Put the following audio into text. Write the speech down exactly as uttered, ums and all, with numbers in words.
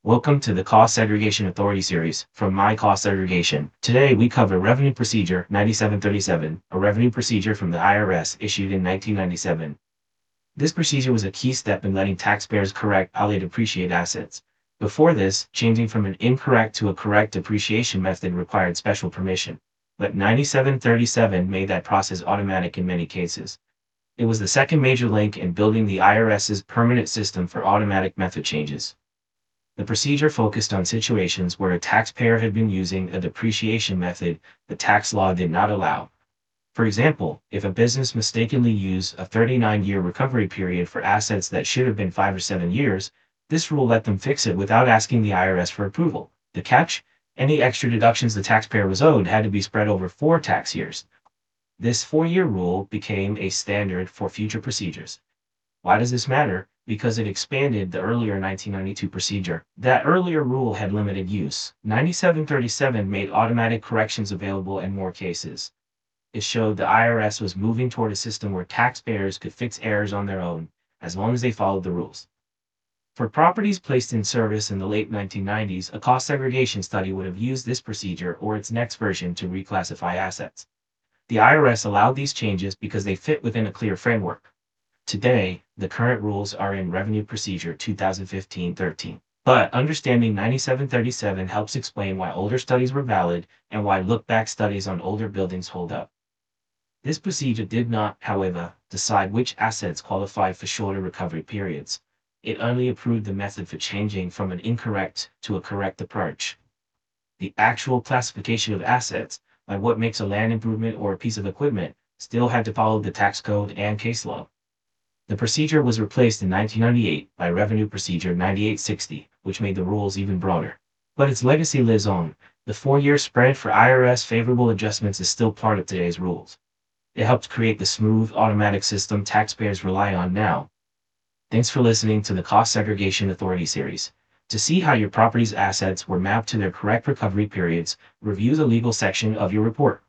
Welcome to the Cost Segregation Authority series from My Cost Segregation. Today we cover Revenue Procedure ninety-seven thirty-seven, a revenue procedure from the I R S issued in nineteen ninety-seven. This procedure was a key step in letting taxpayers correct how they depreciate assets. Before this, changing from an incorrect to a correct depreciation method required special permission. But ninety-seven thirty-seven made that process automatic in many cases. It was the second major link in building the IRS's permanent system for automatic method changes. The procedure focused on situations where a taxpayer had been using a depreciation method the tax law did not allow. For example, if a business mistakenly used a thirty-nine-year recovery period for assets that should have been five or seven years, this rule let them fix it without asking the I R S for approval. The catch? Any extra deductions the taxpayer was owed had to be spread over four tax years. This four-year rule became a standard for future procedures. Why does this matter? Because it expanded the earlier nineteen ninety-two procedure. That earlier rule had limited use. ninety-seven thirty-seven made automatic corrections available in more cases. It showed the I R S was moving toward a system where taxpayers could fix errors on their own, as long as they followed the rules. For properties placed in service in the late nineteen nineties, a cost segregation study would have used this procedure or its next version to reclassify assets. The I R S allowed these changes because they fit within a clear framework. Today, the current rules are in Revenue Procedure twenty fifteen thirteen. But understanding ninety-seven thirty-seven helps explain why older studies were valid and why look-back studies on older buildings hold up. This procedure did not, however, decide which assets qualified for shorter recovery periods. It only approved the method for changing from an incorrect to a correct approach. The actual classification of assets, like what makes a land improvement or a piece of equipment, still had to follow the tax code and case law. The procedure was replaced in nineteen ninety-eight by Revenue Procedure ninety-eight sixty, which made the rules even broader. But its legacy lives on. The four-year spread for I R S favorable adjustments is still part of today's rules. It helped create the smooth, automatic system taxpayers rely on now. Thanks for listening to the Cost Segregation Authority series. To see how your property's assets were mapped to their correct recovery periods, review the legal section of your report.